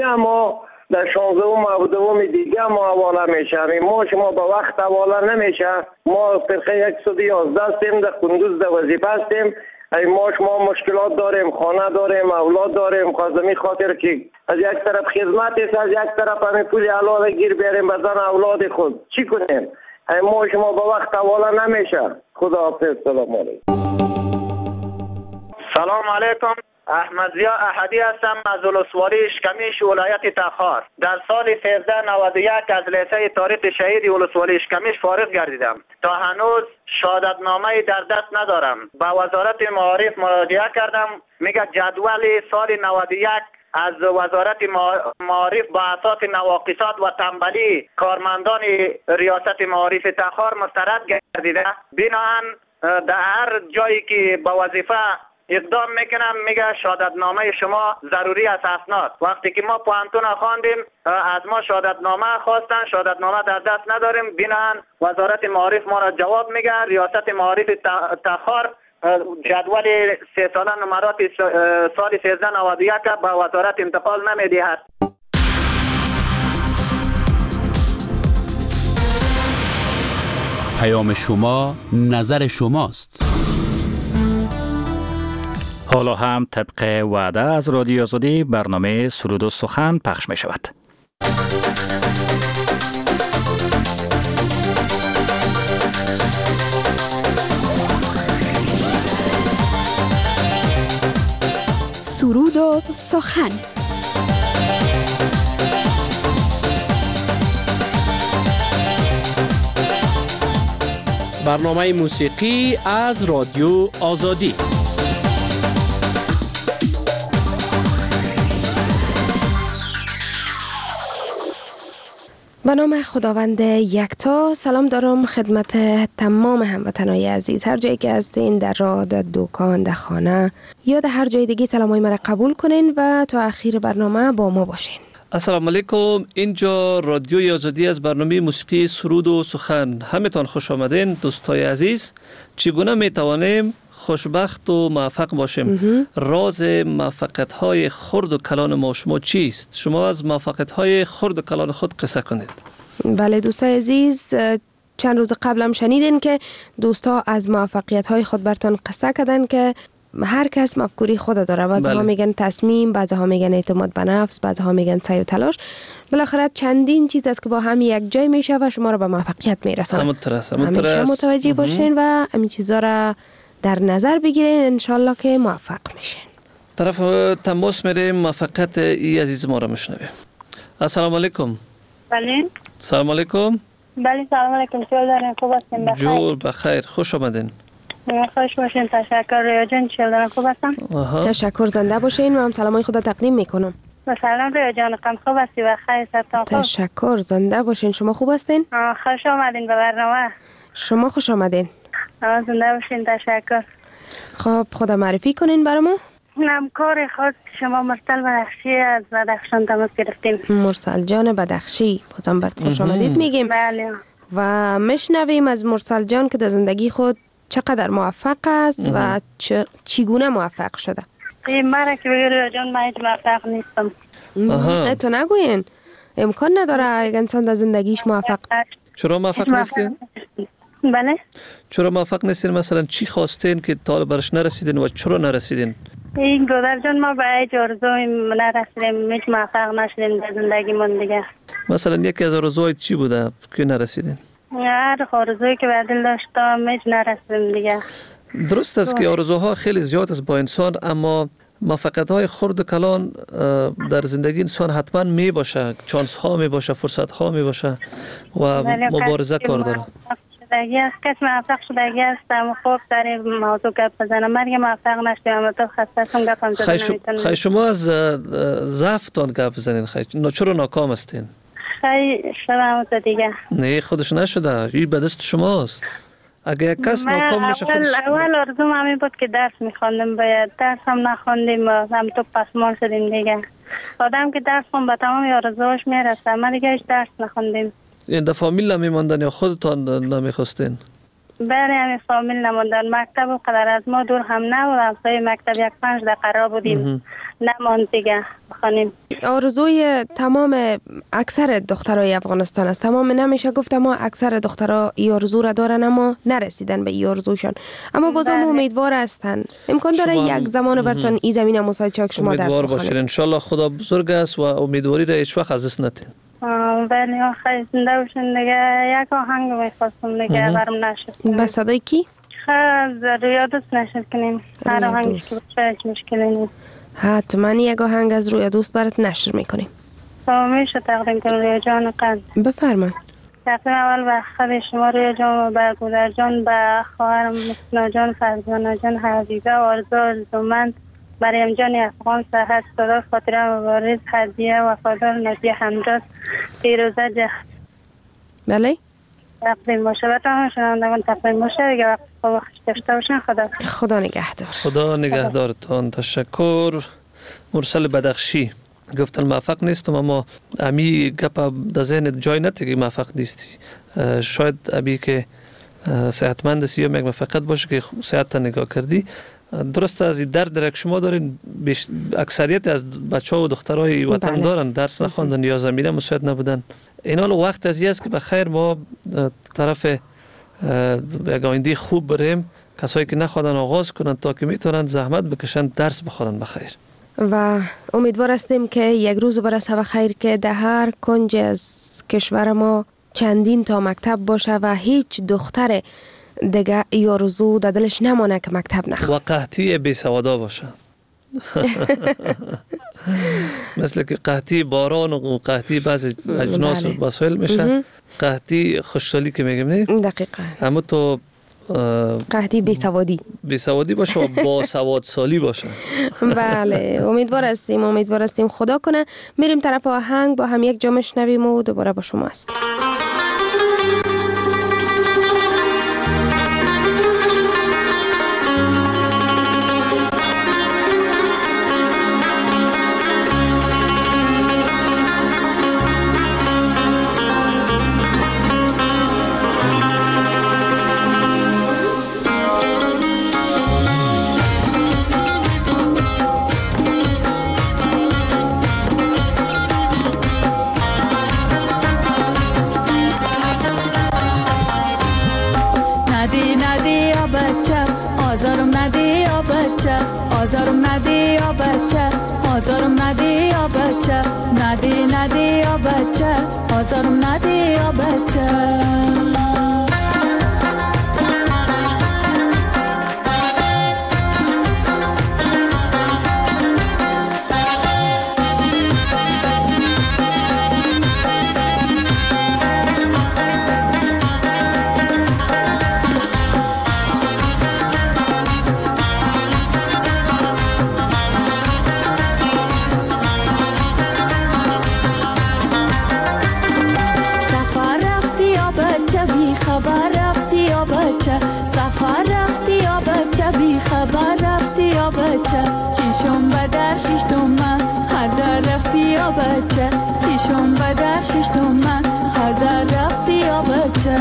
ما در 16 و 2 دیگه ما حواله میشه. ما شما به وقت حواله نمیشه. ما فرقه 111 هستیم، در کندوز در وظیفه هستیم. ما شما مشکلات داریم، خانه داریم، اولاد داریم. خواستمی خاطر که از یک طرف خدمت است، از یک طرف همین پول حلال گیر بیاریم به زن اولاد خود. چی کنیم؟ ما شما به وقت حواله نمیشه. خدا حافظ. سلام علیکم. سلام علیکم. احمد ضیا احدی هستم از ولسوالی اشکمیش ولایت تخار. در سال 1391 از لیسه تاریخ شهید ولسوالی اشکمیش فارغ گردیدم. تا هنوز شهادتنامه در دست ندارم. با وزارت معارف مراجعه کردم، میگه جدول سال 91 از وزارت معارف با اساس نواقصات و تنبلی کارمندان ریاست معارف تخار مسترد گردیده. بنابراین در هر جایی که با وظیفه اقدام میکنم میگه شهادتنامه شما ضروری است اسناد. وقتی که ما پوهنتون خواندیم از ما شهادتنامه خواستن، شهادتنامه در دست نداریم. بنابراین وزارت معارف ما را جواب میگه ریاست معارف تخار جدول 3 ساله نمرات سال 1391 به وزارت انتقال نمیدهد. پیام شما نظر شماست. حالا هم طبق وعده از رادیو آزادی برنامه سرود و سخن پخش می شود. سرود و سخن. برنامه موسیقی از رادیو آزادی. به نام خداوند یکتا. سلام دارم خدمت تمام هموطنای عزیز، هر جایی که هستین، در راه، در دکان، در خانه یا در هر جای دیگه سلامای مرا قبول کنین و تا اخیر برنامه با ما باشین. السلام علیکم. اینجا رادیوی آزادی از برنامه موسیقی سرود و سخن. همتان خوش آمدین دوستای عزیز. چگونه میتوانیم خوشبخت و موفق باشیم؟ راز موفقیت‌های خرد و کلان ما شما چیست؟ شما از موفقیت‌های خرد و کلان خود قصه کنید. بله دوستای عزیز، چند روز قبلم شنیدین که دوستا از موفقیت‌های خود براتون قصه کردن که هر کس مفکوری خود داره. بعضی‌ها میگن تصمیم، بعضی‌ها میگن اعتماد به نفس، بعضی‌ها میگن سعی و تلاش. بالاخره چندین چیز است که با هم یک جای میشه و شما رو به موفقیت میرسونه. همیشه متوجه باشین و همین چیزا را در نظر بگیرین، انشالله که موفق میشین. طرف تماس میریم، موفقیت ای عزیز ما را میشنویم. السلام علیکم. بله. سلام علیکم. بله سلام علیکم. چطور دارین؟ خوب هستین؟ بخیر. جور بخیر. خوش آمدین. خوش باشین. تشکر رویا جان. چطور خوب هستم؟ تشکر. زنده باشین. من سلامای خدا تقدیم میکنم. سلام رویا جان. خوب هستی؟ بخیر. سرتون خوب؟ تشکر. زنده باشین. شما خوب هستین؟ خوش آمدین به برنامه. شما خوش آمدین. زنده باشین. تشکر. خب خدا معرفی کنین برامو. همکار خود شما مرسل بدخشی از بدخشان تماس گرفتیم. مرسل جان بدخشی، بازم برات خوش آمدید میگیم. بله. و میشنویم از مرسل جان که در زندگی خود چقدر موفق است و چگونه موفق شده. مرا که بگیر جان من هیچ موفق نیستم. تو نگوین، امکان نداره یک انسان در زندگیش موفق. چرا موفق نیستین؟ بله. چرا موفق نیستین؟ مثلا چی خواستین که تا برش نرسیدین و چرا نرسیدین؟ این گذر جان ما به هیچ آرزوی نرسیدیم، هیچ موفق نشدیم در زندگیمون دیگه. مثلا یکی از آرزوهای چی بوده که نرسیدین؟ هر آرزویی که به دل داشتم هیچ نرسیدیم دیگه. درست است که آرزوها خیلی زیاد است با انسان، اما موفقیت‌های خرد و کلان در زندگی انسان حتما می باشه، چانس ها می باشه، فرصت ها می باشه و مبارزه کار داره. شدگی است، کس موفق شدگی است. اما خوب در این موضوع گپ بزنم. من یه موفق نشدم، اما تو خسته‌ام گپم زدن نمیتونم. خیلی شما از ضعفتان گپ بزنین. خیلی چرا ناکام هستین؟ خیلی شدم تو دیگه. نه خودش نشده، این به دست شماست. اگه یک کس ناکام میشه خودش. اول آرزوم همین بود که درس میخواندم، باید درس هم نخواندیم، هم تو پسمال شدیم دیگه. آدم که درس خون به تمام آرزوهاش میرسه، ما دیگه هیچ درس نخوندیم. این در فامیل نمیماندن یا خودتان نمیخواستین؟ بله همین فامیل نموندن. مکتب و قدر از ما دور هم نبود. همسایه مکتب 1-5 دقیقه راه بودیم. نماند دیگه بخوانیم. آرزوی تمام اکثر دخترای افغانستان است. تمام نمیشه گفت، اما اکثر دخترها این آرزو را دارن اما نرسیدن به این آرزوشان. اما بازم امیدوار هستن. امکان داره یک زمان براتون این زمینه مساعد که شما درس بخونید. امیدوار باشید. ان شاء الله خدا بزرگ است و امیدواری را هیچ وقت از دست ندید. بله خیلی زنده باشین دیگه. یک آهنگ میخواستم دیگه برام نشد. به صدای کی؟ خیلی رویا دوست نشد کنیم. هر آهنگی که باشه هیچ مشکلی نیست. حتما یک آهنگ از رویا دوست برات نشر میکنیم. میشه تقدیم کنم رویا جان قند. بفرمایید. تقدیم اول به خود شما رویا جان و به گودر جان، به خواهرم مسنا جان، فرزانه جان، حبیبه، آرزو آرزومند، مریم جان افغان، صحت، صدا، خاطره مبارز، هدیه، وفادار، نبی حمدرس، پیروزه جه. بله؟ تقدیم باشه. به تمام شنوندگان تقدیم باشه دیگه. وقت خوب داشته باشین. خدا نگهدار. خدا نگهدارتان. تشکر. مرسل بدخشی گفتن موفق نیستم، اما امی گپ در ذهن جای نتیگه موفق نیستی. شاید ابی که صحتمند است یا موفقیت باشه که صحت نگاه کردی. درست از این درد که شما دارین اکثریت از بچه‌ها و دخترای وطن دارن، درس نخواندن یا زمینه مساعد نبودن. این حال وقت از است که بخیر ما طرف یک آینده خوب بریم. کسایی که نخوادن آغاز کنن تا که میتونن زحمت بکشن درس بخونن بخیر. و امیدوار هستیم که یک روز برسه و خیر که در هر کنج از کشور ما چندین تا مکتب باشه و هیچ دختر دیگه ای آرزو در دلش نمانه که مکتب نخواد و قحطی بی سوادا باشه. مثل که قحطی باران و قحطی بعضی اجناس وسایل میشه، قحطی خوشحالی که میگم نه دقیقاً، اما تو قحطی بی سوادی باشه و با سواد سالی باشه. بله امیدوار هستیم خدا کنه. میریم طرف آهنگ با هم یک جا میشنویم و دوباره با شما است. آزارم ندی یا بچه، آزارم ندی یا بچه، ندی یا بچه، آزارم ندی یا بچه. چیشم به در ششتم هر در رفتی یا بچه، چیشم به در ششتم هر در رفتی یا بچه.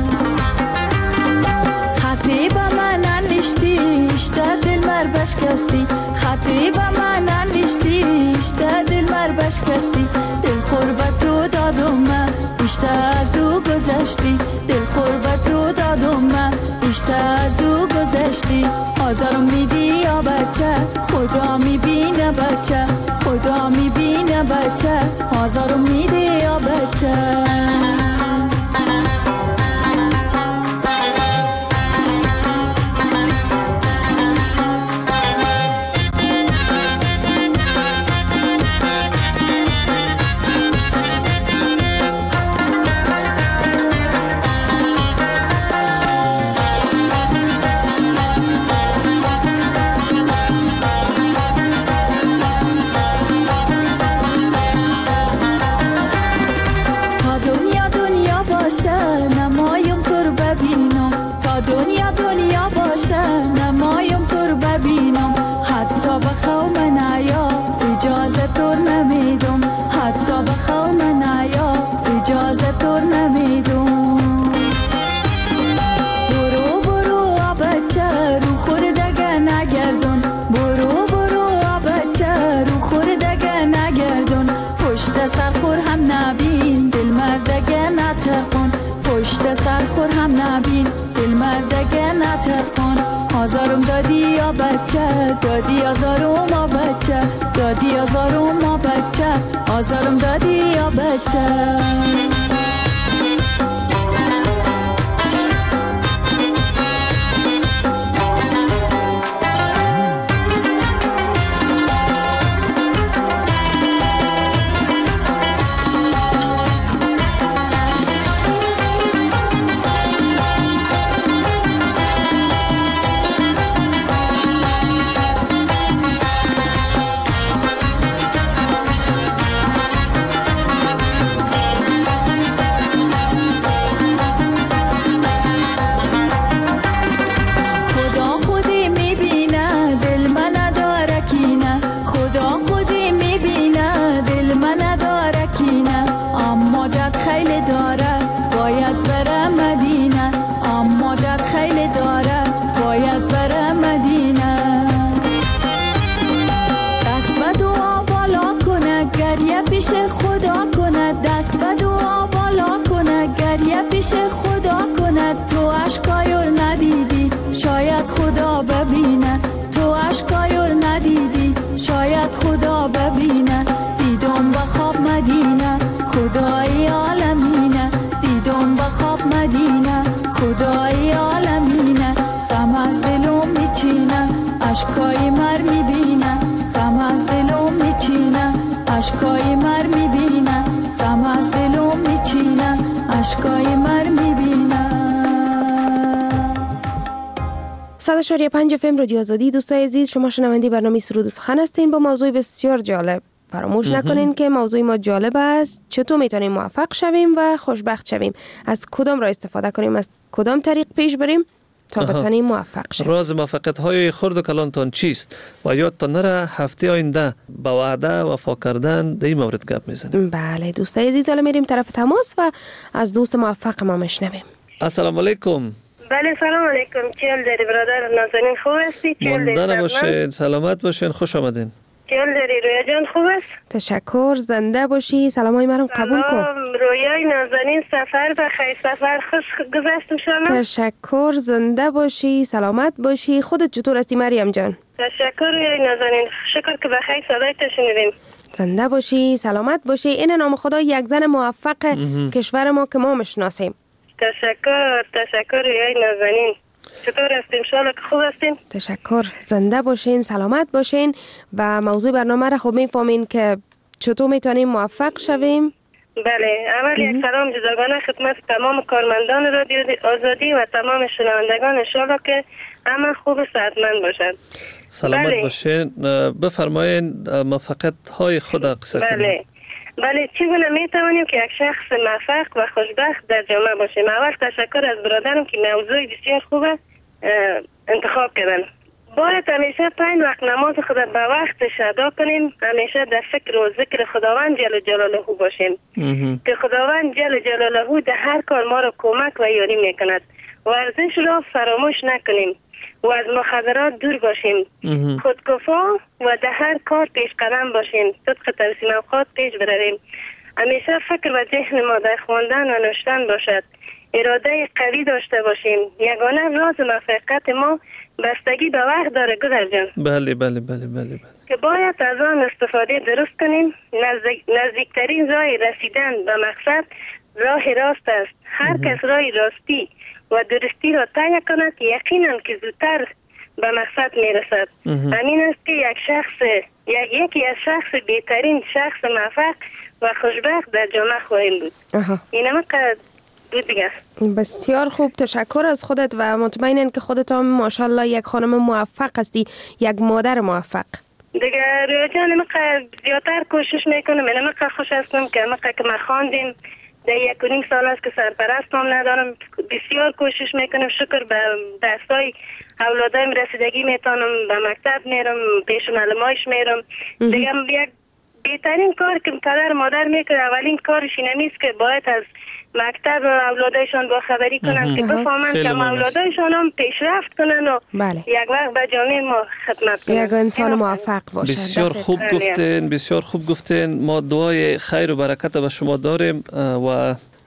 خطی به من انوشتی اشته دل مر بشکستی، خطی به من انوشتی اشته دل مر بشکستی. دل خور به تو دادم اشته از او گذشتی، دل خور به تو دادم اشته از او گذشتی. آزارم میدی یا بچه، خدا میبینه بچه، خدا میبینه بچه، آزارم میدی یا بچه. نبین دل مردگه نترکن آزارم دادی یا بچه دادی آزارم ما بچه دادی آزارم ما بچه آزارم دادی یا بچه اشکای مر میبینه غم از دلم میچینه اشکای مر میبینه غم از دلم میچینه اشکای مر میبینه 100.5 FM رادیو آزادی. دوستای عزیز، شما شنونده برنامه سرود و سخن هستین با موضوع بسیار جالب. فراموش نکنین که موضوع ما جالب است. چطور میتونیم موفق شویم و خوشبخت شویم؟ از کدام راه استفاده کنیم؟ از کدام طریق پیش بریم تا بتونیم موفق شویم؟ راز موفقیت های خرد و کلانتان چیست؟ و یادتان نره هفته آینده با وعده وفا کردن در این مورد گپ میزنیم. بله دوستای عزیز، حالا میریم طرف تماس و از دوست موفق ما میشنویم. السلام علیکم. بله سلام علیکم. چیل داری برادر نازنین، خوب هستی؟ مانده نباشین، سلامت باشین، خوش آمدین. چیل داری رویا جان، خوب است؟ تشکر، زنده باشی. سلامای مرم قبول کن. رویای نازنین، سفر بخیر، سفر خوش گذشت انشالله. تشکر، زنده باشی، سلامت باشی. خودت چطور هستی مریم جان؟ تشکر رویای نازنین، شکر که بخیر صدای تو شنیدیم. زنده باشی، سلامت باشی. این نام خدا یک زن موفق کشور ما که ما میشناسیم. تشکر رویای نازنین. چطور هستیم؟ انشالله که خوب هستیم. تشکر، زنده باشین، سلامت باشین. و موضوع برنامه را خوب میفهمین که چطور میتونیم موفق شویم. بله، اول یک سلام جداگانه خدمت تمام کارمندان رادیو آزادی و تمام شنوندگان، انشالله که همه خوب و صحتمند باشند. سلامت باشین. بفرمایین موفقیت های خود قصه کنید. بله، چگونه می توانیم که یک شخص موفق و خوشبخت در جامعه باشیم؟ اول تشکر از برادرم که موضوع بسیار خوب انتخاب کردن. باید همیشه 5 وقت نماز خود به وقتش ادا کنیم. همیشه در فکر و ذکر خداوند جل جلاله باشیم که خداوند جل جلاله در هر کار ما را کمک و یاری میکند. ورزش را فراموش نکنیم و از مخدرات دور باشیم. خودکفا و در هر کار پیش قدم باشیم. صدق ترسیم اوقات پیش برویم. همیشه فکر و ذهن ما در خواندن و نوشتن باشد. اراده قوی داشته باشیم. یگانه راز موفقیت ما بستگی به وقت داره گذر جان. بله بله بله بله. که باید از آن استفاده درست کنیم. نزدیکترین راه رسیدن به مقصد راه راست است. هر کس راه راستی و درستی را طی کند یقینا که زودتر به مقصد میرسد. همین است که یکی از شخص بهترین شخص موفق و خوشبخت در جامعه خواهیم بود. اینم دیگه. بسیار خوب، تشکر از خودت و مطمئنم که خودت هم ماشاءالله یک خانم موفق هستی، یک مادر موفق. دیگه رویا جان، من زیادتر کوشش میکنم. من خوش هستم که ما خواندیم در 1.5 سال است که سرپرست هم ندارم. بسیار کوشش میکنم. شکر به درسای اولادایم رسیدگی میتونم. به مکتب میرم، پیش معلمایش میرم. دیگه یک بهترین کار که پدر مادر میکنه اولین کارش اینمیست که باید از مکتب و اولادایشان با خبری کنن که بفهمن که اولادایشان هم پیشرفت کنن و یک وقت به جامعه ما خدمت کنن. یک انسان موفق باشن. بسیار خوب گفتین، بسیار خوب گفتین. ما دعای خیر و برکت به شما داریم و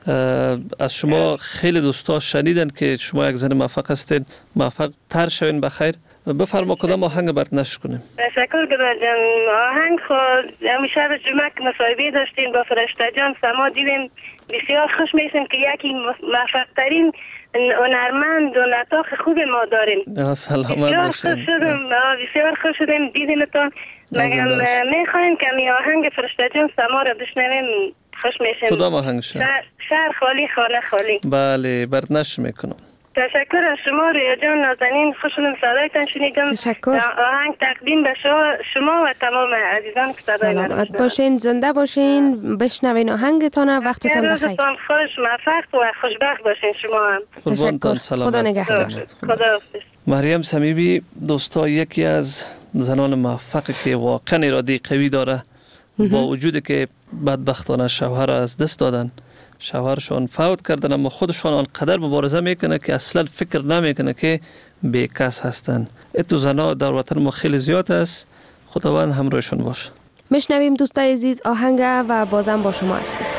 از شما خیلی دوستا شنیدن که شما یک زن موفق هستین، موفق تر شوین بخیر. بفرما کدام آهنگ برات نشر کنیم؟ تشکر گدار جان. آهنگ خود همیشه به جمعه که مصاحبه داشتیم با فرشته جان سما دیدیم، بسیار خوش میشیم که یکی موفق ترین هنرمند و نطاق خوب ما داریم. سلامت باشین. بسیار خوش شدیم دیدیمتون. مگم میخوایم که می آهنگ فرشته جان سما را بشنویم خوش میشیم. کدام آهنگ شهر خالی خانه خالی. بله برات نشر میکنم. تشکر از شما رویا جان نازنین، خوشحالم صدایتان شنیدم. تشکر. آهنگ تقدیم به شما و تمام عزیزان که صدای من سلامت باشین، زنده باشین، بشنوین آهنگتان. وقتتان بخیر. روزتان خوش، موفق و خوشبخت باشین شما هم. تشکر. خدا نگهدار. خدا. مریم صمیمی دوستا یکی از زنان موفقی که واقعا اراده قوی داره، با وجودی که بدبختانه شوهر از دست دادن، شوهرشان فوت کردن، اما خودشان آنقدر مبارزه میکنه که اصلا فکر نمیکنه که بیکس هستن. اتو زنا در وطن ما خیلی زیاد است. خداوند همراهشون باشه. میشنویم دوستای عزیز آهنگ و بازم با شما هستیم.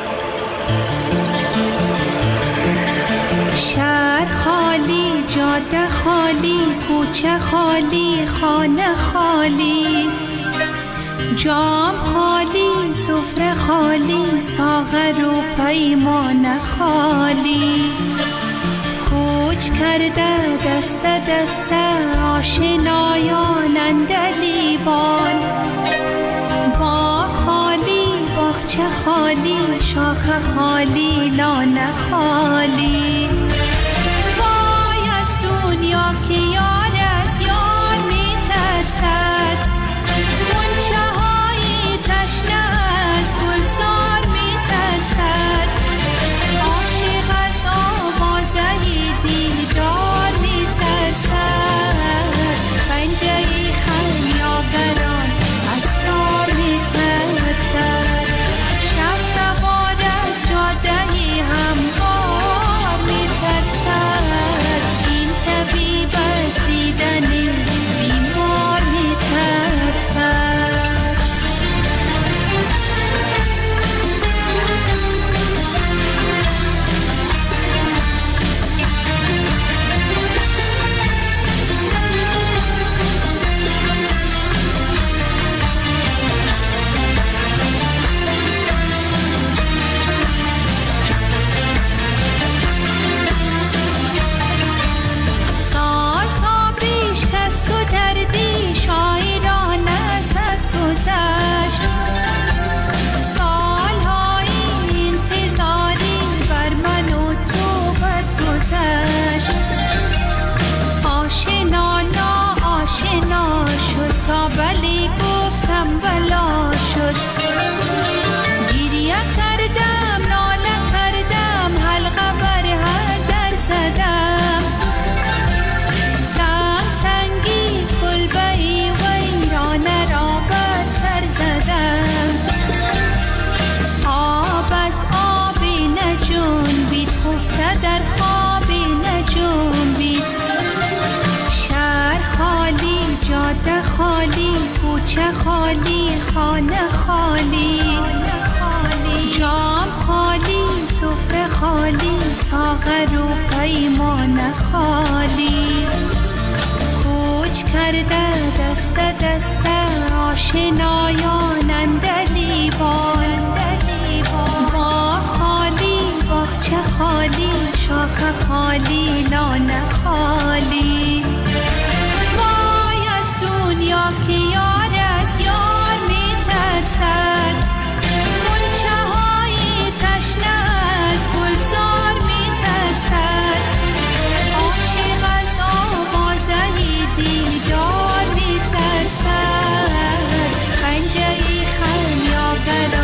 شهر خالی، جاده خالی، کوچه خالی، خانه خالی، جام خالی، سفره خالی، ساغر و پیمان خالی، کوچ کرده دست دست آشنایان اندلیبان، با خالی، باغچه خالی، شاخ خالی، لانه خالی. وای از دنیا که یار از یار می ترسد، منچه های تشنه از گلزار می ترسد، عاشق از آوازه دیدار می ترسد، پنجه خمیابران از تار می ترسد، شب سوار از جاده هموار می ترسد، این طبیب از دیدن بیمار می ترسد. کوچه خالی، خانه خالی، جام خالی، سفره خالی، ساغر و پیمان خالی، کوچ کرده دست دست آشنایان اندلیبان، با خالی، باغچه خالی، شاخ خالی، لانه خالی. وای از دنیا که یار از یار می ترسد، منچه های تشنه از گلزار می ترسد، عاشق از آوازه دیدار می ترسد، پنجه خمیابران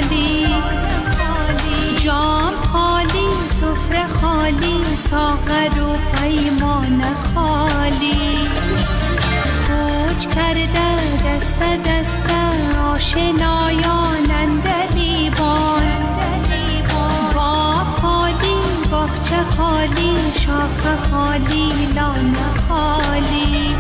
خالی، جام خالی، سفره خالی، ساغر و پیمان خالی. کوچ کرده دست دست آشنایان اندر لیبان، باغ خالی، باغچه خالی، شاخ خالی، لانه خالی.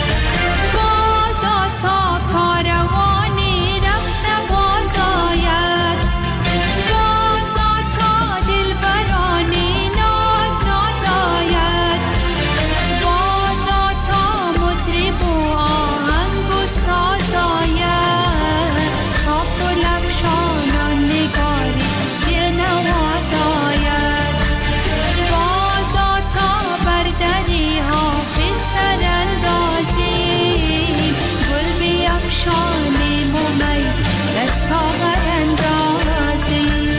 بازا تا کاروانی رفته باز آید، بازا تا دلبرانی ناز ناز آید، بازا تا مطرب و آهنگ و ساز آید، تا پل افشانان نگاری دل نواز آید، بازا تا بر دری حافظ سر اندازیم، گل بیفشانیم و می در ساغر اندازیم.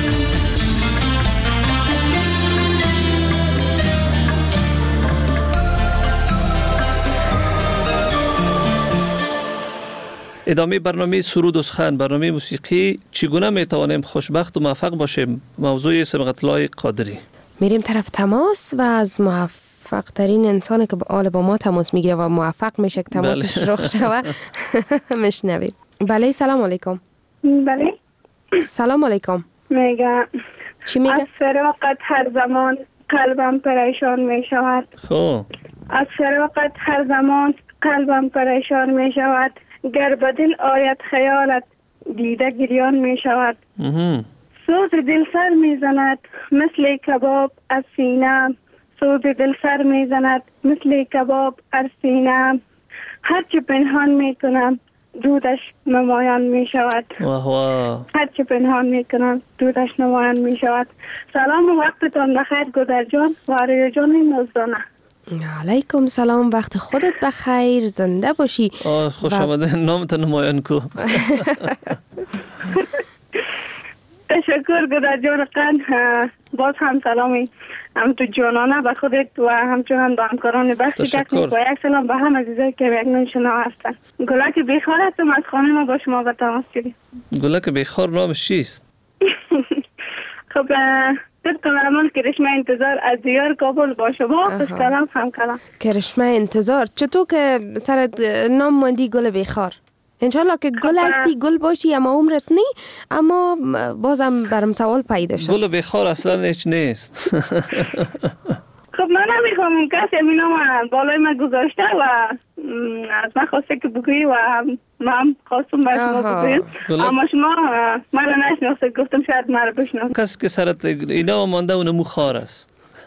ادامه برنامه سرود و سخن، برنامه موسیقی. چگونه می توانیم خوشبخت و موفق باشیم؟ موضوع صبغت الله قادری. میریم طرف تماس و از موفق ترین انسانی که با ما تماس میگیره و موفق میشه که تماسش رخ شوه میشنویم. بله، سلام علیکم. بله، سلام علیکم. میگه چی میگه؟ از فراقت هر زمان قلبم پریشان میشود. خب از فراقت هر زمان قلبم پریشان میشود، گر به دل آید خیالت دیده گریان میشود. سوز دل سر میزند مثل کباب از سینه، سوز دل سر میزند مثل کباب از سینه، هرچی پنهان میکنم دودش نمایان میشود. هرچی پنهان میکنم دودش نمایان میشود. سلام و وقتتان بخیر گودر جان و آریا جان نوزدانه. علیکم سلام، وقت خودت بخیر، زنده باشی. خوش آمده. نامت نمایان کو. تشکر گودر جان قند. باز هم سلامی هم تو جانانه به خودت و همچنان به همکاران بخش تکنیک و یک سلام به هم عزیزایی که یک نشنا هستن. گلک بیخار هستم از خانه ما با شما به تماس گیریم. گلک بیخار نامش چیست؟ خب دکتر مرمان کرشمه انتظار از دیار کابل با شما. خوشکلام همکلام کرشمه انتظار. چطور که سرت نام ماندی گل بیخار؟ انشالله که گل هستی، گل باشی، اما عمرت نی. اما بازم برم سوال پیدا شد. گل بیخار اصلا هیچ نیست. خب من نمیخوام کسی امینا من بالای من گذاشته و از من خواسته که بگویی و من خواستم باید شما بگوییم، اما شما من رو نشناسته، گفتم شاید من رو بشناسته. کسی که سرت اینا مانده اونمو خار است.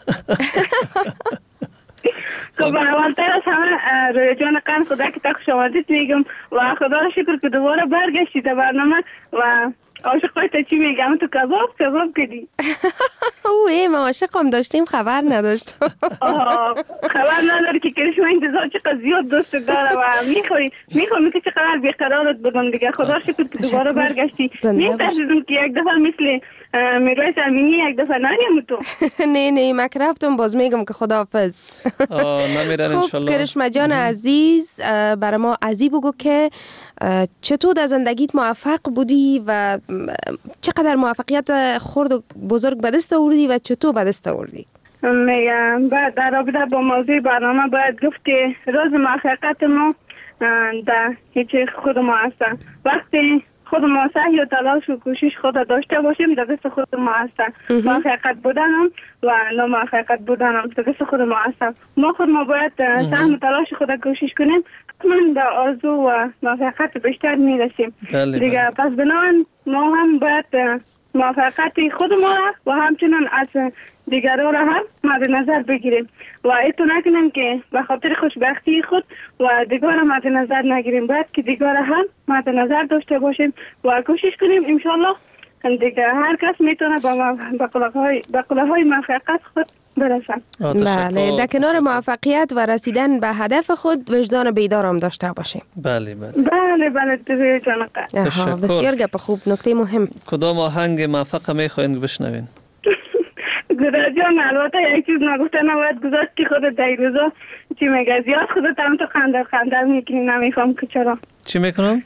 خب اولتر از همه روی جان قند خدا که تا خوش آمدید میگم و خدا رو شکر که دوباره برگشتی در برنامه و عاشقای تا چی میگم تو کباب کدی. اوه ما عاشقم داشتیم خبر نداشتم. خبر نداری که کرشمه انتظار چقدر زیاد دوست داره و میخوایی که چقدر بیقرارت بدم دیگه. خدا رو شکر که دوباره برگشتی. میترسیدم که یک دفعه مثل میرویس امینی یک دفعه نریم تو. نه من که رفتم باز میگم که خداحافظ. نمیرن انشالله. خب کرشمه جان عزیز، برای ما عزیز بگو که چطور در زندگیت موفق بودی و چقدر موفقیت خرد و بزرگ به دست آوردی و چطور به دست آوردی؟ میگم در رابطه با موضوع برنامه باید گفت که راز موفقیت ما در هیچ خود ما هستن. وقتی خود ما سعی و تلاش و کوشش خود داشته باشیم در دست خود ما هستن. موفقیت بودنم و ناموفقیت بودنم در دست خود ما هستن. ما خود ما باید سعی و تلاش خود کوشش کنیم، من در آرزو و موفقیت بیشتر میرسیم دیگه. پس بنابراین ما هم باید موفقیت خود ما و همچنان از دیگران را هم مد نظر بگیریم و ایتو نکنیم که به خاطر خوشبختی خود و دیگر مد نظر نگیریم. باید که دیگر هم مد نظر داشته باشیم و کوشش کنیم انشالله دیگه هر کس میتونه به قله‌های موفقیت خود برسن. بله، در کنار موفقیت و رسیدن به هدف خود وجدان بیدار هم داشته باشیم. بله بله جان قدر. بسیار گپ خوب. نکته مهم کدام آهنگ موفق میخواین بشنوین؟ گذار جان البته یک چیز نگفته نباید گذاشت که خودت در روزا چی میگه زیاد خودت هم تو خنده میکنی، نمیفهم که چرا. چی میکنم؟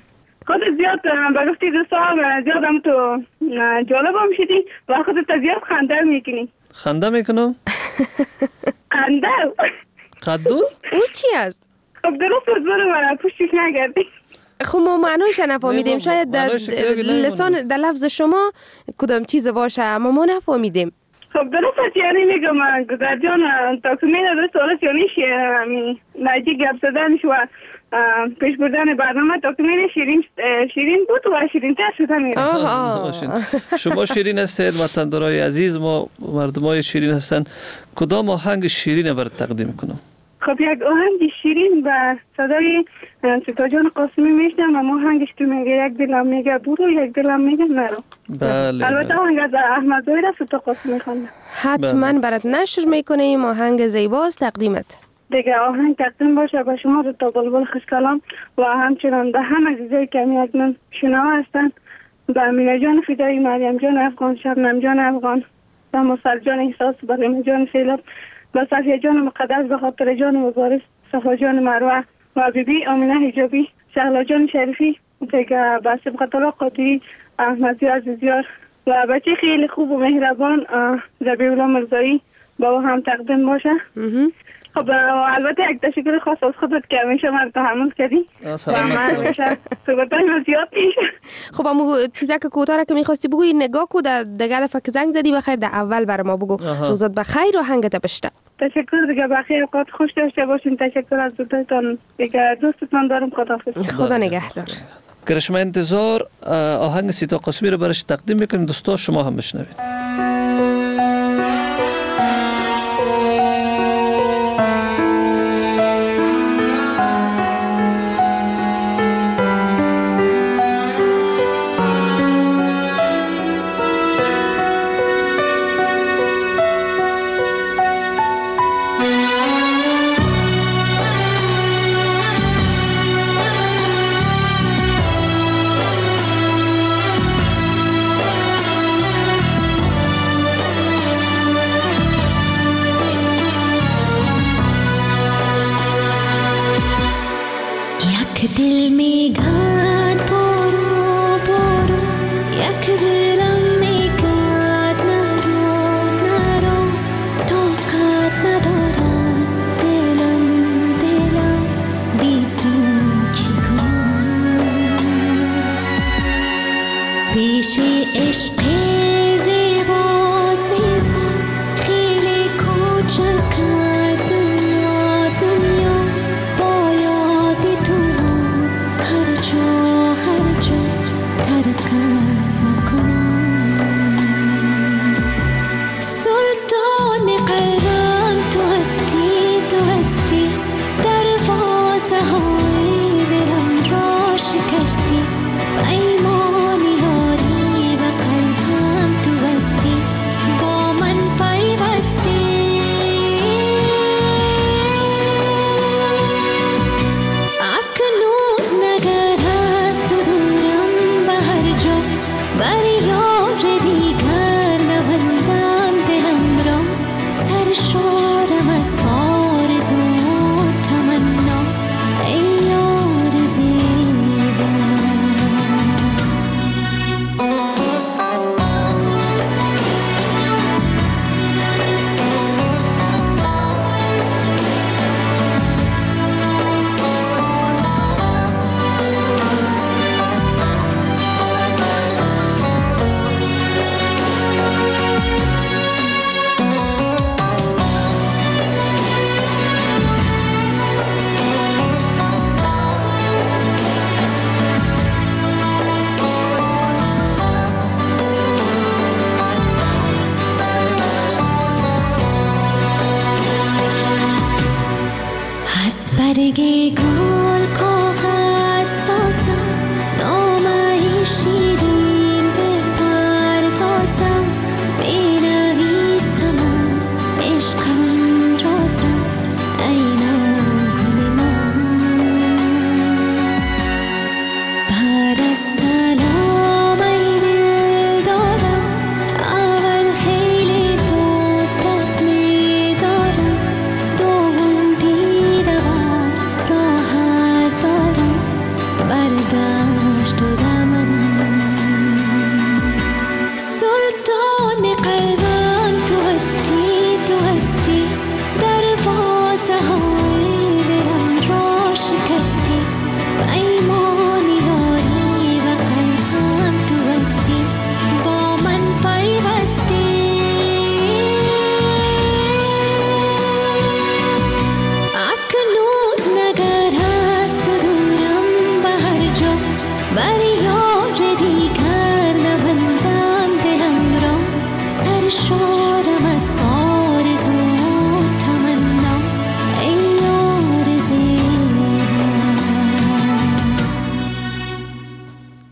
خودت زیاد به گفتی دوستا زیاد هم تو جالب هم شدی و خودت زیاد خنده میکنی. خنده میکنم؟ خنده قدر؟ او چی است؟ خب درست از برو پوشش نگردی. خب ما معنیش نفهمیدیم. شاید در لسان در لفظ شما کدام چیز باشه اما ما نفهمیدیم. خب درست است یعنی میگم گذر جان تاکسیمین درست درست یعنیش نجی گپ زدنش و پیش بردن برنامه تاکسیمین شیرین بود و شیرین تر شده میره. شما شیرین هستید وطندارای عزیز، ما مردمای شیرین هستن. کدام آهنگ شیرین برات تقدیم کنم؟ خب یک آهنگ شیرین و صدای ستا جان قاسمی میشنم و آهنگش تو میگه یک دلم میگه برو یک دلم میگه نرو. بله. البته آهنگ از احمد زاهد است ستا قاسمی خونده. حتما برات نشر میکنیم. آهنگ زیباست تقدیمت. دیگه آهنگ تقدیم باشه به شما رو تا بلبل خوشکلام و همچنان به هم عزیزای کمی اکنون شنوا هستن، به امینا جان فدایی، مریم جان افغان، شبنم جان افغان، به مصر جان احساس، به ریما جان سیلاب، به صفیه جان مقدس، به خاطر جان مبارز، صفا جان مروه و بیبی آمینه حجابی، شغلا جان شریفی، دیگه به سبقت الله قاطعی، احمدی عزیزیار و بچه خیلی خوب و مهربان زبیح الله مرزایی با هم تقدیم باشه. خب البته یک تشکر خاص از خودت که همیشه من تحمل کردی و من همیشه صحبتای من زیاد میشه. خب امو چیزا که کوتاه که میخواستی بگوی نگاه کو دیگه دفعه که زنگ زدی بخیر در اول بر ما بگو. روزت بخیر و آهنگت بشته. تشکر دیگه، بخیر، اوقات خوش داشته باشین. تشکر از دوستتان دیگه، دوستتان دارم. خدا نگهدار. گرش ما انتظار آهنگ ستا قاسمی رو برش تقدیم میکنیم. دوستا شما هم بشنوید. دل میگد برو برو، یک دلم میگد نرو نرو، طاقت ندارد دلم بی تو چیکار. پیش عشق زیبا زیبا خیلی کوچک از دنیا با یاد تو هر جا ترکت نکنم. سلطان قلبم تو هستی، دروازه های دلم را شکستی، پیمانی یاری به قلبم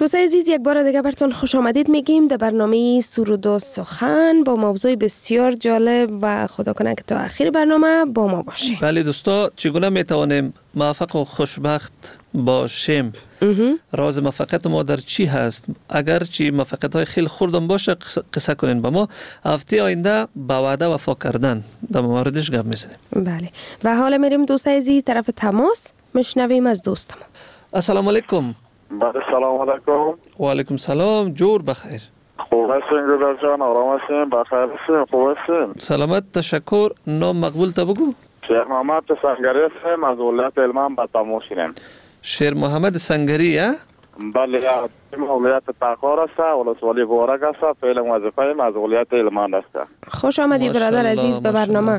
دوستان عزیز، یک بار دیگه براتون خوش آمدید میگیم در برنامه سرود و سخن با موضوع بسیار جالب و خدا کنه که تا آخر برنامه با ما باشید. بله دوستا، چگونه میتوانیم موفق و خوشبخت باشیم؟ راز موفقیت ما در چی هست؟ اگر چی موفقیت های خیلی خردم باشه قصه کنین با ما. هفته آینده با وعده وفا کردن در موردش گپ میزنیم. بله. و حالا میریم دوستان عزیز طرف تماس، میشنویم از دوستم. السلام علیکم. بله سلام علیکم. و علیکم سلام. جور بخیر. خوب هستین گودر جان؟ آرام هستین؟ بخیر هستین؟ خوب هستین؟ سلامت، تشکر. نام مقبول تا بگو. شیر محمد سنگری هستیم از ولایت هلمند به تماس شدیم. شیر محمد سنگری ها؟ بله، ولایت تخار است، ولسوالی بورک است. فعلا وظیفه از ولایت هلمند است. خوش آمدی برادر عزیز به برنامه.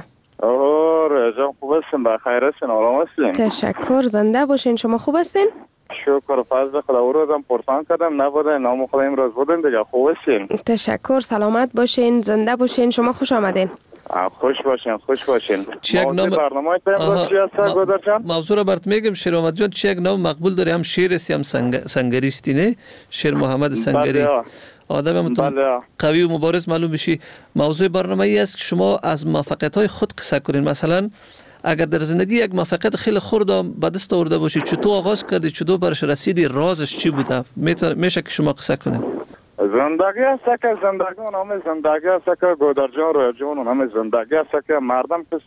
جان خوب هستین؟ بخیر هستین؟ آرام هستین؟ تشکر، زنده باشین. شما خوب هستین؟ شکر فضل خدا. او روزم پرسان کردم نبوده، نام خدا امروز بودین دیگه. خوب هستین؟ تشکر، سلامت باشین، زنده باشین. شما خوش آمدین. خوش باشین، خوش باشین. چی یک نام برنامه امروز چی است گودر جان؟ موضوع را برات میگم شیر محمد جان. چی یک نام مقبول داری؟ هم شیر است هم سنگری است نه؟ شیر محمد سنگری. آدم هم قوی و مبارز معلوم بشی. موضوع برنامه ای است که شما از موفقیت های خود قصه کنین. مثلا اگر در زندگی یک موفقیت خیلی خرد به دست آورده باشی، چطور آغاز کردی، چطور برش رسیدی، رازش چی بوده؟ میشه که شما قصه کنین. زندگی است که زندگی نام زندگی است که گودر جان روی جون نام زندگی است که مردم که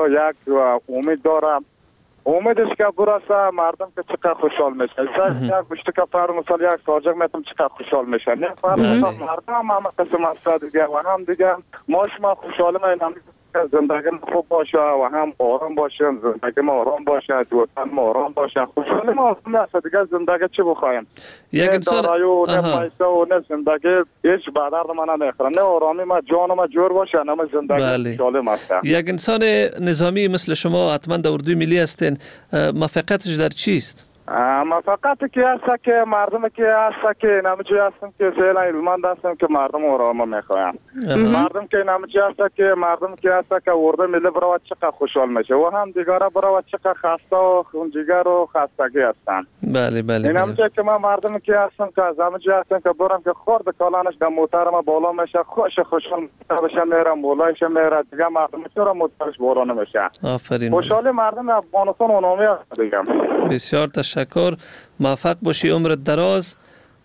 یک امید داره، امیدش که برسه مردم که چقدر خوشحال میشه. یک گوشت که فر مثال یک ساجق میتونم چقدر خوشحال میشه. نه فر مردم هم قسم است دیگه و هم دیگه ما شما خوشحال میشیم. زندگی خوب باشه و هم آرام باشه، زندگی ما آرام باشه، دوستان ما آرام باشه، خوشحال ما هست دیگه. زندگی چی بخوایم؟ یک انسان نه پیسه و نه زندگی هیچ بدرد ما نمیخوره. نه آرامی ما جان ما جور باشه، نه زندگی سالم است. یک انسان نظامی مثل شما حتما در اردوی ملی هستین، موفقیتش در چیست؟ موفقیتی که هست که مردم که هست که نمیچه هستم که فعلا علمند هستم که مردم آرام میخوایم. مردم که نمیچه هست که مردم که هست که ورده ملی برای چقدر خوشحال میشه و هم دیگره برای چقدر خسته و خونجیگر و خستگی هستن. بله بله. نمیچه که من مردم که هستم که از همه جا هستم که برم که خورد کالانش در موترم بالا میشه، خوشحال بشه، میرم مولایش میره دیگه، مردم چرا موترش بالا نمیشه. آفرین. خوشحال مردم افغانستان اونامی هست دیگه. بسیار تشکر. موفق باشی، عمرت دراز.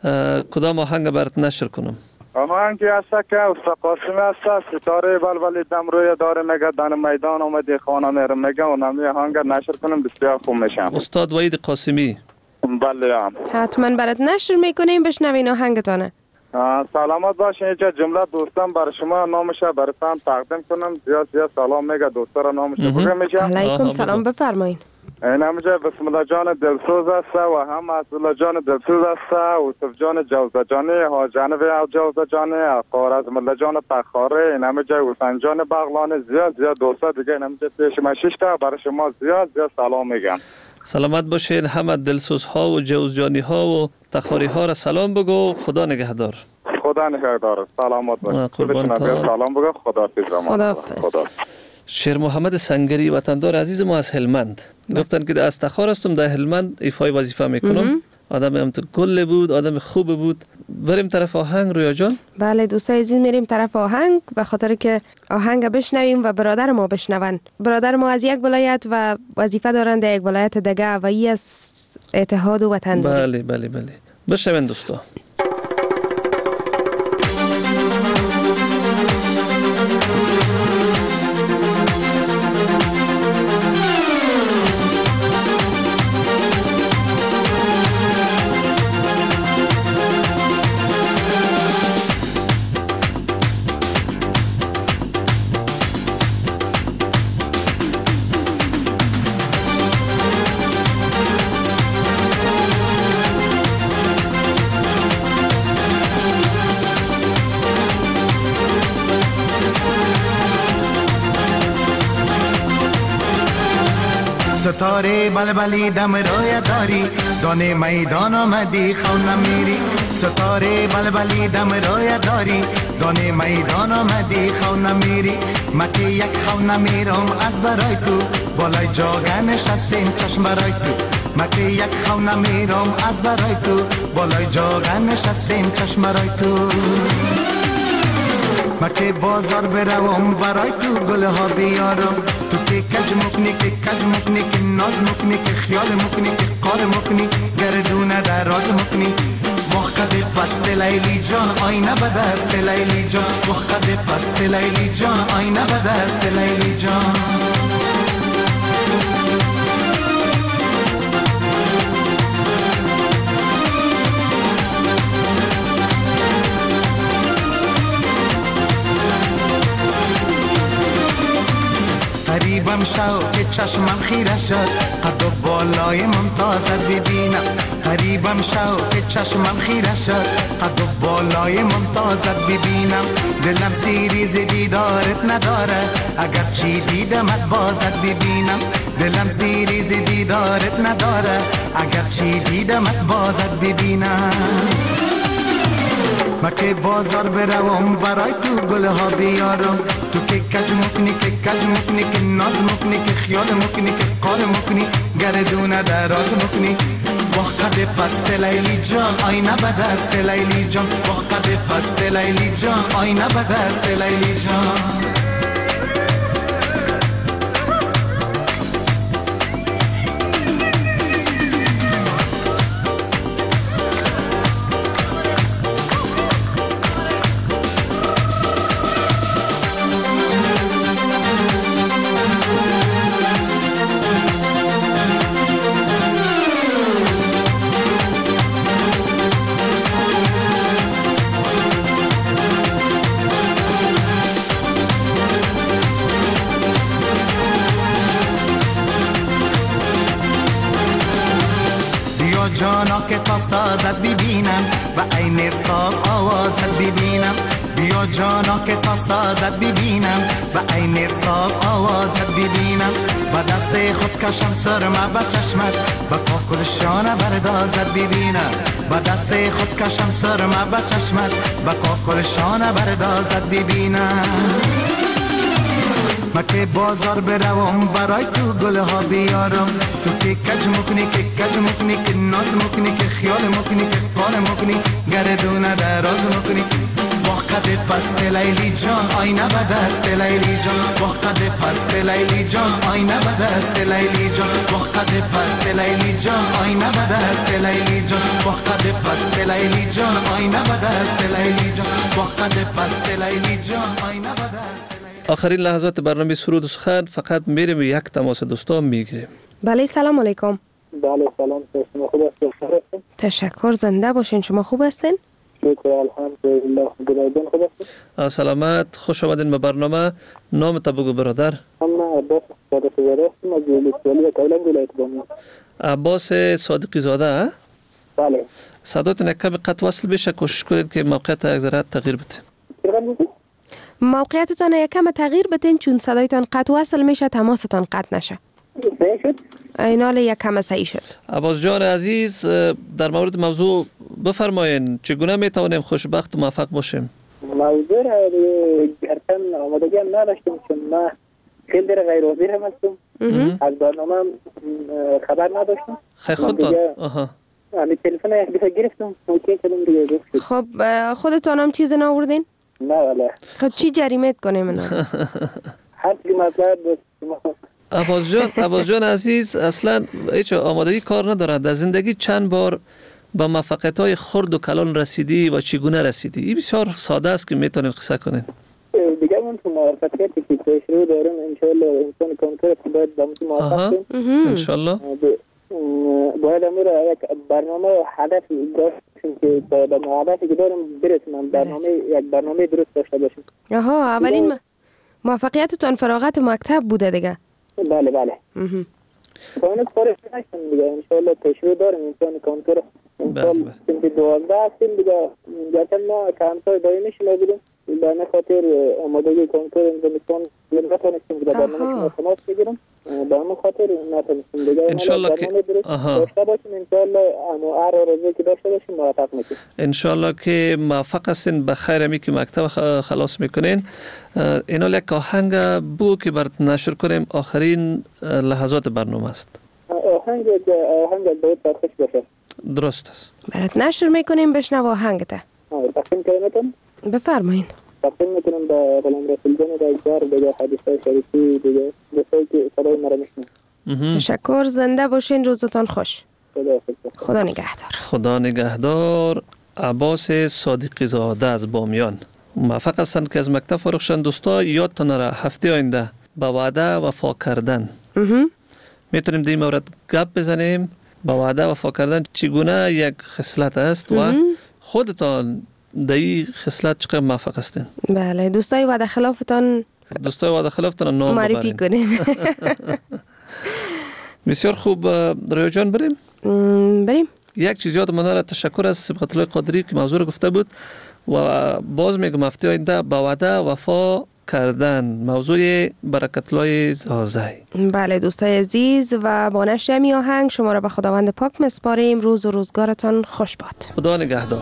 کدام آهنگ برات نشر کنم؟ آهنگی هست که استاد قاسمی هست، ستاره بلبلی دم روی داره میگه دن میدان آمدی خانه میرم میگه، اونمی آهنگ نشر کنم بسیار خوب میشه. استاد وحید قاسمی. بله حتما برات نشر میکنیم، بشنوین آهنگتانه. سلامت باشین. اینجا جمله دوستان برای شما نامشه براتون تقدیم کنم. زیاد سلام میگه دوستا را نامشه بگم میشه. علیکم سلام، بفرمایید. این همجا بسم الله جان دلسوز است و هم عبدالله جان دلسوز است، یوسف جان جوزجانی، ها جانب جوزجانی، خوارزم الله جان تخاره، این همجا حسین جان بغلان، زیاد دوستا دیگه این همجا پیش مشیش تا برای شما زیاد سلام میگم. سلامت باشین. همه دلسوز ها و جوزجانی ها و تخاری ها را سلام بگو. خدا نگهدار. خدا نگهدار. سلامت باشین. سلام بگو. خدا. شیر محمد سنگری وطندار عزیز ما از هلمند گفتن که از تخار هستم، در هلمند ایفای وظیفه میکنم. آدم هم تو گل بود، آدم خوب بود. بریم طرف آهنگ رویا جان. بله دوستای عزیز، میریم طرف آهنگ به خاطر که آهنگ بشنویم و برادر ما بشنون. برادر ما از یک ولایت و وظیفه دارند در یک ولایت دیگه و ای از اتحاد و وطنداری. بله بشنوین دوستا. ستاره بلبلی دم روی داری، دانه میدان آمدی خون نمیری. ستاره بلبلی دم روی داری، دانه میدان آمدی خون نمیری. مکی یک خون نمیرم از برای تو، بالای جاگه نشستیم چشم برای تو. مکه یک خو نمیرم از برای تو بالای جاغن نشستیم چشم برای تو مکه بازار بروم برای تو گله ها بیارم تو که کج مکنی که ناز مکنی که خیال مکنی که قار مکنی گردونه در راز مکنی وقت پست لیلی جان آینه به دست لیلی جان وقت پست لیلی جان آینه به دست لیلی جان قریبم شو که چشمم خیره شد قد و بالای ممتازت ببینم قریبم شو که چشمم خیره شد قد و بالای ممتازت ببینم دلم سیریز دیدارت نداره اگر چی دیدمت بازت ببینم دلم سیریز دیدارت نداره اگر چی دیدمت بازت ببینم مکه بازار بروم برای تو گله ها بیارم تو که کج مکنی که ناز مکنی که خیال مکنی که قار مکنی گردونه دراز مکنی وقت پست لیلی جان آینه به دست لیلی جان وقت پست لیلی جان آینه به دست لیلی جان جانا که تا سازت ببینم و عین ساز آوازت ببینم بیا جانا که تا سازت ببینم و عین ساز آوازت ببینم با دست خود کشم سرمه با چشمت با کاکل شانه بردازت ببینم با دست خود کشم سرمه با چشمت با کاکل شانه بردازت ببینم مکه بازار بروم برای تو گله ها بیارم تو که کج مکنی که ناز مکنی که خیال مکنی که قال مکنی گردونه دراز مکنی وقت پست لیلی جان آینه به دست لیلی جان وقت پست لیلی جان آینه به دست لیلی جان وقت پست لیلی جان آینه به دست لیلی جان وقت پست لیلی جان آینه به دست لیلی جان وقت پست لیلی جان آینه به دست. آخرین لحظات برنامه سرود و سخن فقط میریم یک تماس دوستان میگیریم. بله سلام علیکم. بله سلام شما خوب هستین؟ تشکر زنده باشین شما خوب هستین؟ شکر الحمدلله خدایتون خوب هستین؟ سلامت خوش آمدین به برنامه نام تا بگو برادر. من عباس صادقی زاده هستم از ولسوالی کایلم ولایت بامون. عباس صادقی زاده ها؟ بله. صداتون یک کمی قطع وصل بشه کوشش کنید که موقعیت یک ذره تغییر بده. موقعیتتان یکم تغییر بدین چون صدایتان قطع وصل میشه تماستان قطع نشه. صحیح شد؟ این حال یکم صحیح شد. عباس جان عزیز در مورد موضوع بفرمایین چگونه میتوانیم خوشبخت و موفق باشیم؟ موضوع را گرفتن آمادگی هم نداشتم چون من خیلی در غیر حاضر هم هستم از برنامه خبر نداشتم. خیلی خودتان؟ آها. من تلفن یک دفعه گرفتم اوکی کردم دیگه گفت. خب خودتان هم چیز نآوردین؟ نه والا. خب چی جریمت کنیم من؟ هر چی مطلب عباس جان عزیز اصلا هیچ آمادگی کار ندارد. در زندگی چند بار به موفقیت‌های خرد و کلان رسیدی و چگونه رسیدی؟ این بسیار ساده است که میتونید قصه کنین. دیگه من تو موفقیتی که پیش رو دارم انشالله انسان کنترل باید با موفق شیم. انشالله. باید امور یک برنامه و هدف داشتیم که به هدفی که دارم برسیم یک برنامه درست داشته باشیم. آها اولین موفقیتتون فراغت مکتب بوده دیگه. بله بله. کانون کارش نشتم دیگه انشالله پیش رو دارم انسان کنترل انسان سنتی 12 هستیم دیگه جاتن ما کمتای دایمش نبودیم به خاطر آمادگی کنترل انسان نتونستیم دیگه برنامه تماس بگیرم به همون خاطر نتونستیم دیگه انشالله که داشته باشیم انشالله هر آرزویی که داشته باشیم موفق میشیم انشالله که موفق هستین به خیر همی که مکتب خلاص میکنین. اینا یک آهنگ بو که برات نشر کنیم آخرین لحظات برنامه است. آهنگ باید خوش باشه. درست است. برات نشر میکنیم بشنو آهنگته. تقسیم کنیمتون؟ بفرمایین. تقسیم میکنم با غلام رسول جان رایزدار دیگه حدیثه شریفی دیگه دوستایی که صدای مرا میشنن. تشکر، زنده باشین، روزتان خوش. خدا نگهدار. خدا نگهدار. عباس صادقی زاده از بامیان موفق هستند که از مکتب فارغ شدن. دوستا یادتان نره هفته آینده با وعده وفا کردن میتونیم در این مورد گپ بزنیم. با وعده وفا کردن چگونه یک خصلت است و خودتان در این خصلت چقدر موفق هستین؟ بله، دوستای وعده خلافتان نام معرفی کنین. بسیار خوب. رویا جان بریم؟ بریم. یک چیز یاد مناره، تشکر از صبغت الله قادری که موضوع رو گفته بود و باز میگم هفته آینده با وعده وفا کردن، موضوع برکت الله زازی. بله دوستای عزیز، و با نشر همی آهنگ شما را به خداوند پاک مسپاریم. روز و روزگارتان خوش باد. خدا نگهدار.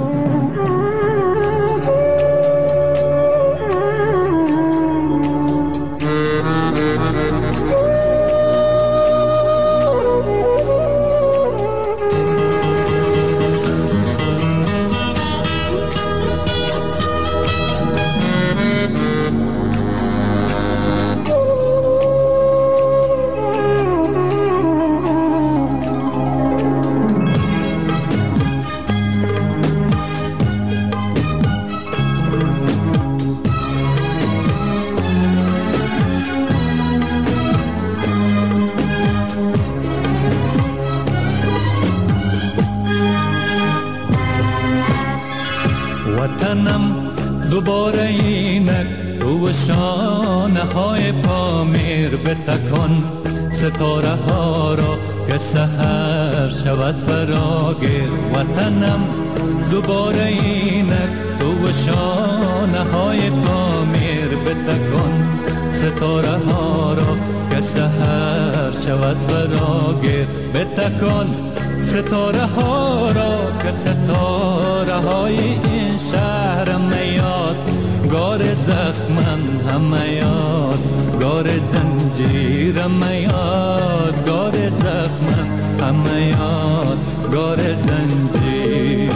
وطنم دوباره اینک رو شانه های پامیر بتکن، ستاره ها را که سحر شود فراگیر. وطنم دوباره اینک رو شانه های پامیر بتکن، ستاره ها را که سحر شود فراگیر. بتکن ستاره ها را که ستاره های این شهر میاد، گار زخمن همه یاد، گار زنجیر میاد، گار زخمن همه یاد، گار زنجیر.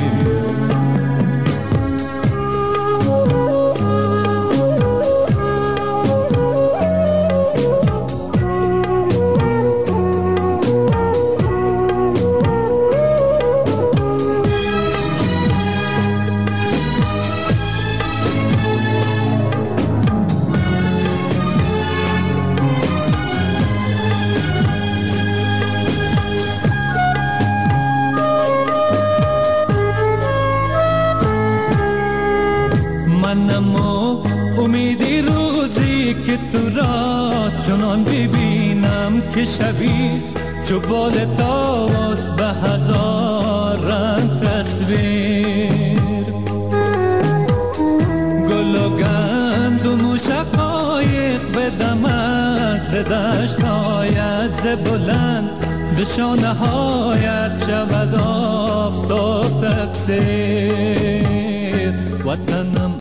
امیدی روزی که تو را چنان ببینم که شبیه چو بال تاوست به هزار رنگ تصویر. گل و گندم و شقایق به دم از دشت آید ز بلند، به شانه هایت شود آفتاب تقصیر. وطنم